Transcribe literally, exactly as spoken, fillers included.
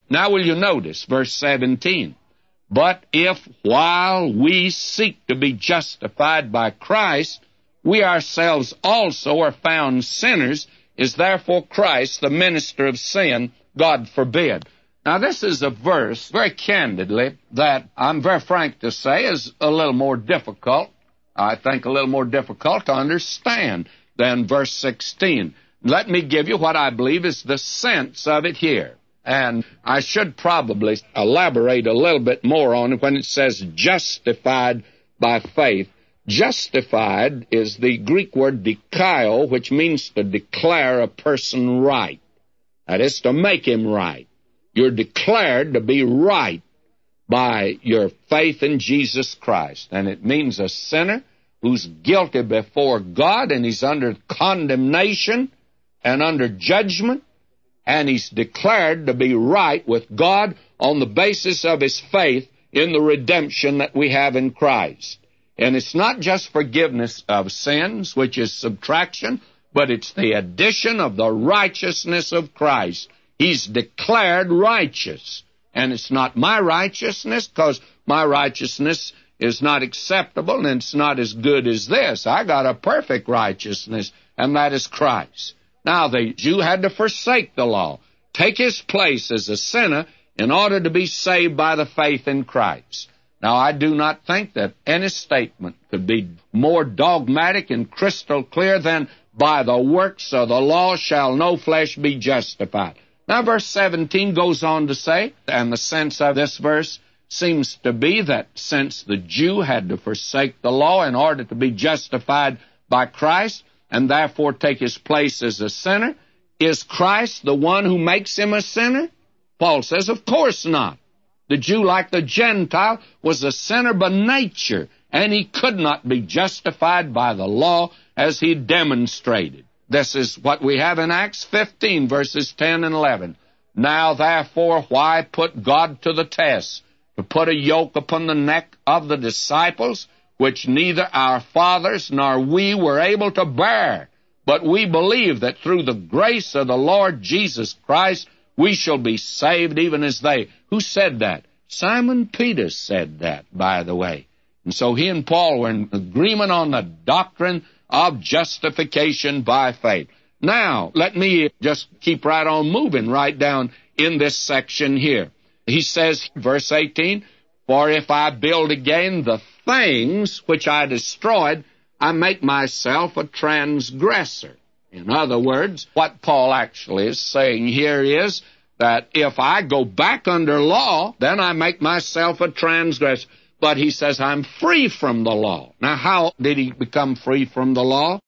Now will you notice verse seventeen? But if while we seek to be justified by Christ, we ourselves also are found sinners, is therefore Christ the minister of sin? God forbid. Now this is a verse, very candidly, that I'm very frank to say is a little more difficult, I think a little more difficult to understand than verse sixteen. Let me give you what I believe is the sense of it here. And I should probably elaborate a little bit more on it when it says justified by faith. Justified is the Greek word dikaio, which means to declare a person right. That is, to make him right. You're declared to be right by your faith in Jesus Christ. And it means a sinner who's guilty before God, and he's under condemnation and under judgment, and he's declared to be right with God on the basis of his faith in the redemption that we have in Christ. And it's not just forgiveness of sins, which is subtraction, but it's the addition of the righteousness of Christ. He's declared righteous. And it's not my righteousness, because my righteousness is not acceptable, and it's not as good as this. I got a perfect righteousness, and that is Christ. Now, the Jew had to forsake the law, take his place as a sinner in order to be saved by the faith in Christ. Now, I do not think that any statement could be more dogmatic and crystal clear than by the works of the law shall no flesh be justified. Now, verse seventeen goes on to say, and the sense of this verse seems to be that since the Jew had to forsake the law in order to be justified by Christ, and therefore take his place as a sinner, is Christ the one who makes him a sinner? Paul says, of course not. The Jew, like the Gentile, was a sinner by nature, and he could not be justified by the law as he demonstrated. This is what we have in Acts fifteen, verses ten and eleven. Now, therefore, why put God to the test, to put a yoke upon the neck of the disciples, which neither our fathers nor we were able to bear? But we believe that through the grace of the Lord Jesus Christ, we shall be saved even as they. Who said that? Simon Peter said that, by the way. And so he and Paul were in agreement on the doctrine of justification by faith. Now, let me just keep right on moving right down in this section here. He says, verse eighteen, for if I build again the things which I destroyed, I make myself a transgressor. In other words, what Paul actually is saying here is that if I go back under law, then I make myself a transgressor. But he says, I'm free from the law. Now, how did he become free from the law?